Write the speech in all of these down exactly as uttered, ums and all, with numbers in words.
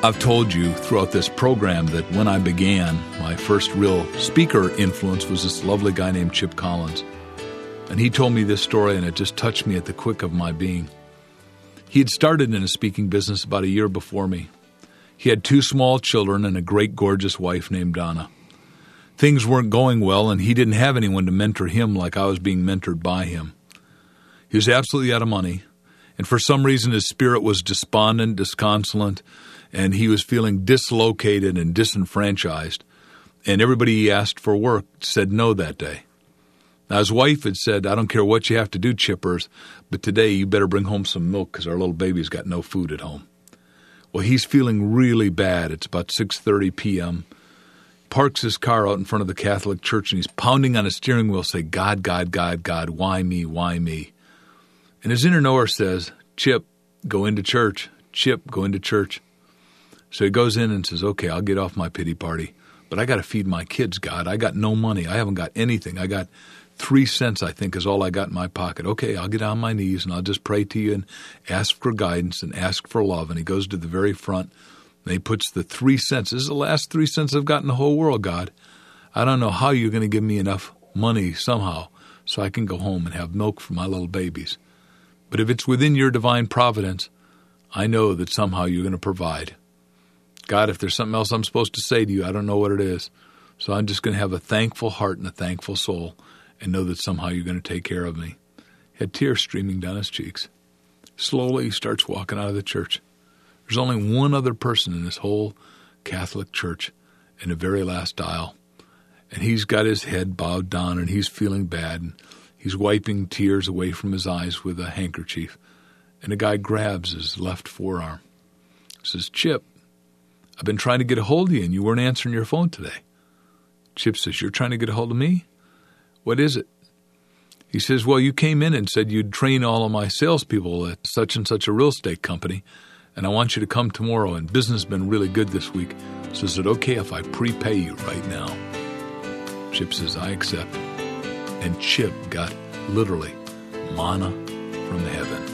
I've told you throughout this program that when I began, my first real speaker influence was this lovely guy named Chip Collins. And he told me this story, and it just touched me at the quick of my being. He had started in a speaking business about a year before me. He had two small children and a great, gorgeous wife named Donna. Things weren't going well, and he didn't have anyone to mentor him like I was being mentored by him. He was absolutely out of money, and for some reason his spirit was despondent, disconsolate, and he was feeling dislocated and disenfranchised, and everybody he asked for work said no that day. Now, his wife had said, I don't care what you have to do, Chippers, but today you better bring home some milk because our little baby's got no food at home. Well, he's feeling really bad. It's about six thirty p.m. Parks his car out in front of the Catholic Church, and he's pounding on his steering wheel, saying, God, God, God, God, why me, why me? And his inner knower says, Chip, go into church. Chip, go into church. So he goes in and says, okay, I'll get off my pity party, but I got to feed my kids, God. I got no money. I haven't got anything. I got three cents, I think, is all I got in my pocket. Okay, I'll get on my knees and I'll just pray to you and ask for guidance and ask for love. And he goes to the very front and he puts the three cents. This is the last three cents I've got in the whole world, God. I don't know how you're going to give me enough money somehow so I can go home and have milk for my little babies. But if it's within your divine providence, I know that somehow you're going to provide. God, if there's something else I'm supposed to say to you, I don't know what it is. So I'm just going to have a thankful heart and a thankful soul and know that somehow you're going to take care of me. He had tears streaming down his cheeks. Slowly, he starts walking out of the church. There's only one other person in this whole Catholic church in the very last aisle. And he's got his head bowed down and he's feeling bad. And he's wiping tears away from his eyes with a handkerchief. And the guy grabs his left forearm. Says, Chip, I've been trying to get a hold of you, and you weren't answering your phone today. Chip says, you're trying to get a hold of me? What is it? He says, well, you came in and said you'd train all of my salespeople at such and such a real estate company, and I want you to come tomorrow, and business has been really good this week. So is it okay if I prepay you right now? Chip says, I accept. And Chip got literally manna from heaven.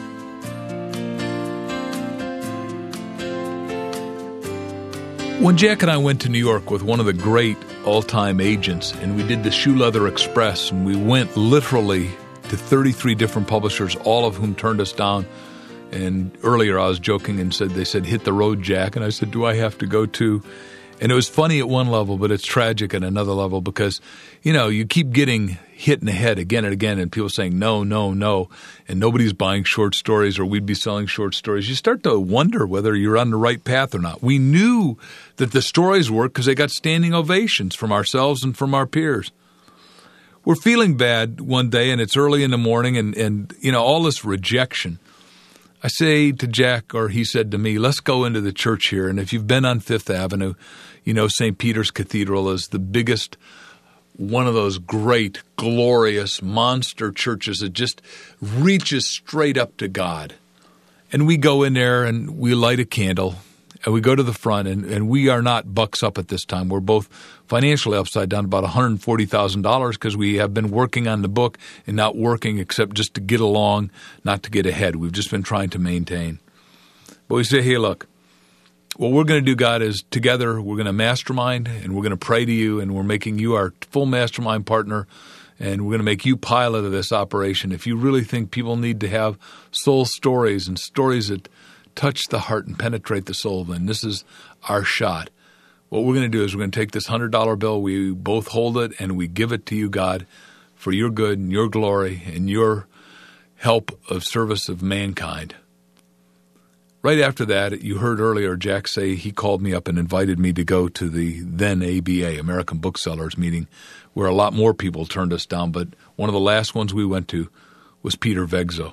When Jack and I went to New York with one of the great all-time agents, and we did the Shoe Leather Express, and we went literally to thirty-three different publishers, all of whom turned us down. And earlier I was joking and said, they said, hit the road, Jack. And I said, do I have to go too? And it was funny at one level, but it's tragic at another level because, you know, you keep getting hit in the head again and again and people saying no, no, no, and nobody's buying short stories or we'd be selling short stories. You start to wonder whether you're on the right path or not. We knew that the stories worked because they got standing ovations from ourselves and from our peers. We're feeling bad one day and it's early in the morning and, and you know, all this rejection. I say to Jack, or he said to me, let's go into the church here. And if you've been on Fifth Avenue, you know Saint Peter's Cathedral is the biggest, one of those great, glorious, monster churches that just reaches straight up to God. And we go in there and we light a candle and we go to the front and, and we are not bucks up at this time. We're both financially upside down about one hundred forty thousand dollars because we have been working on the book and not working except just to get along, not to get ahead. We've just been trying to maintain. But we say, hey, look, what we're going to do, God, is together we're going to mastermind and we're going to pray to you and we're making you our full mastermind partner and we're going to make you pilot of this operation. If you really think people need to have soul stories and stories that touch the heart and penetrate the soul, then this is our shot. What we're going to do is we're going to take this one hundred dollar bill, we both hold it, and we give it to you, God, for your good and your glory and your help of service of mankind. Right after that, you heard earlier Jack say he called me up and invited me to go to the then A B A, American Booksellers meeting, where a lot more people turned us down, but one of the last ones we went to was Peter Vegzo.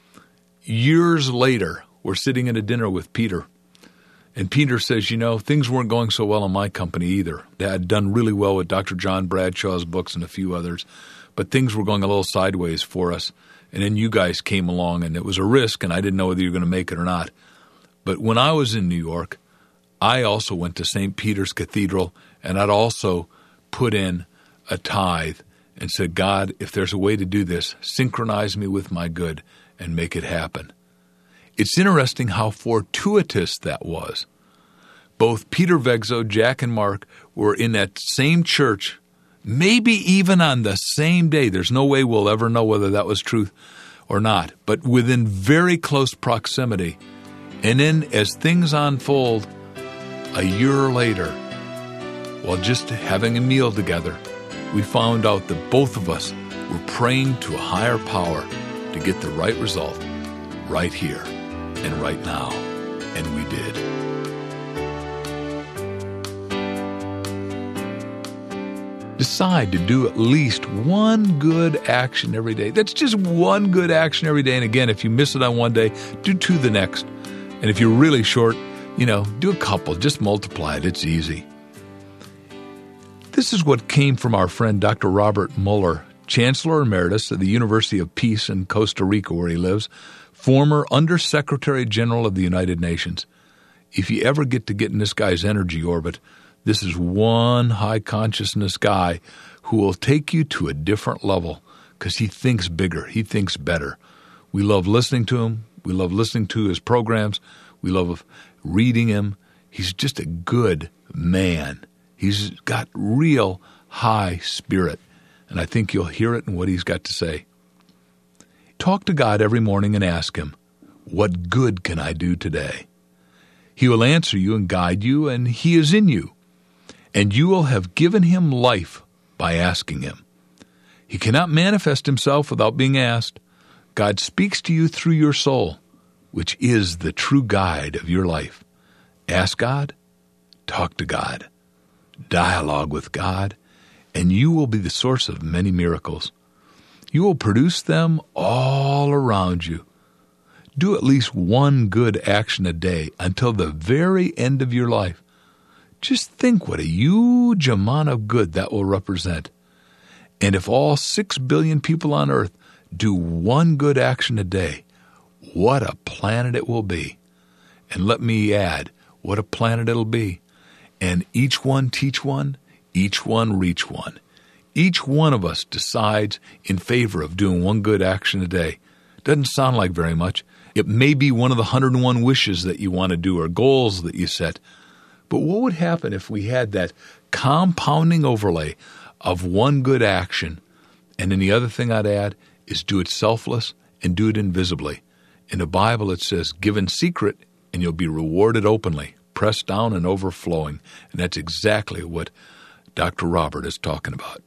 Years later, we're sitting at a dinner with Peter, and Peter says, you know, things weren't going so well in my company either. They had done really well with Doctor John Bradshaw's books and a few others, but things were going a little sideways for us. And then you guys came along, and it was a risk, and I didn't know whether you were going to make it or not. But when I was in New York, I also went to Saint Peter's Cathedral, and I'd also put in a tithe and said, God, if there's a way to do this, synchronize me with my good and make it happen. It's interesting how fortuitous that was, Both Peter Vegzo, Jack, and Mark were in that same church, maybe even on the same day. There's no way we'll ever know whether that was truth or not, but within very close proximity. And then as things unfold, a year later, while just having a meal together, we found out that both of us were praying to a higher power to get the right result right here and right now. And we did. Decide to do at least one good action every day. That's just one good action every day. And again, if you miss it on one day, do two the next. And if you're really short, you know, do a couple. Just multiply it. It's easy. This is what came from our friend Doctor Robert Mueller, Chancellor Emeritus of the University of Peace in Costa Rica, where he lives, former Undersecretary General of the United Nations. If you ever get to get in this guy's energy orbit, this is one high consciousness guy who will take you to a different level because he thinks bigger. He thinks better. We love listening to him. We love listening to his programs. We love reading him. He's just a good man. He's got real high spirit, and I think you'll hear it in what he's got to say. Talk to God every morning and ask him, what good can I do today? He will answer you and guide you, and he is in you. And you will have given him life by asking him. He cannot manifest himself without being asked. God speaks to you through your soul, which is the true guide of your life. Ask God, talk to God, dialogue with God, and you will be the source of many miracles. You will produce them all around you. Do at least one good action a day until the very end of your life. Just think what a huge amount of good that will represent. And if all six billion people on earth do one good action a day, what a planet it will be. And let me add, what a planet it'll be. And each one teach one, each one reach one. Each one of us decides in favor of doing one good action a day. Doesn't sound like very much. It may be one of the one hundred and one wishes that you want to do or goals that you set. But what would happen if we had that compounding overlay of one good action? And then the other thing I'd add is do it selfless and do it invisibly. In the Bible it says, give in secret and you'll be rewarded openly, pressed down and overflowing. And that's exactly what Doctor Robert is talking about.